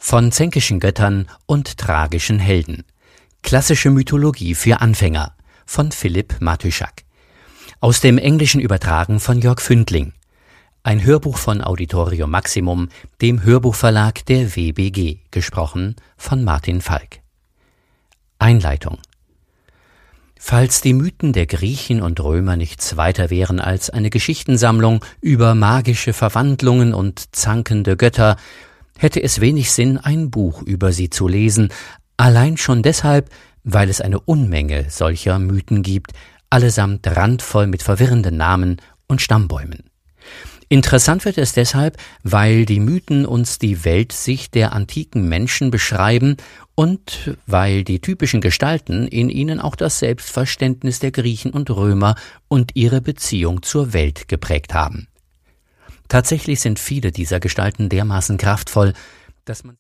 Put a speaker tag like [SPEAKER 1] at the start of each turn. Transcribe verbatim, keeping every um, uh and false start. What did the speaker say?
[SPEAKER 1] Von zänkischen Göttern und tragischen Helden. Klassische Mythologie für Anfänger von Philipp Matyszak. Aus dem Englischen übertragen von Jörg Fündling. Ein Hörbuch von Auditorium Maximum, dem Hörbuchverlag der W B G, gesprochen von Martin Falk. Einleitung. Falls die Mythen der Griechen und Römer nichts weiter wären als eine Geschichtensammlung über magische Verwandlungen und zankende Götter, hätte es wenig Sinn, ein Buch über sie zu lesen, allein schon deshalb, weil es eine Unmenge solcher Mythen gibt, allesamt randvoll mit verwirrenden Namen und Stammbäumen. Interessant wird es deshalb, weil die Mythen uns die Weltsicht der antiken Menschen beschreiben und weil die typischen Gestalten in ihnen auch das Selbstverständnis der Griechen und Römer und ihre Beziehung zur Welt geprägt haben. Tatsächlich sind viele dieser Gestalten dermaßen kraftvoll, dass man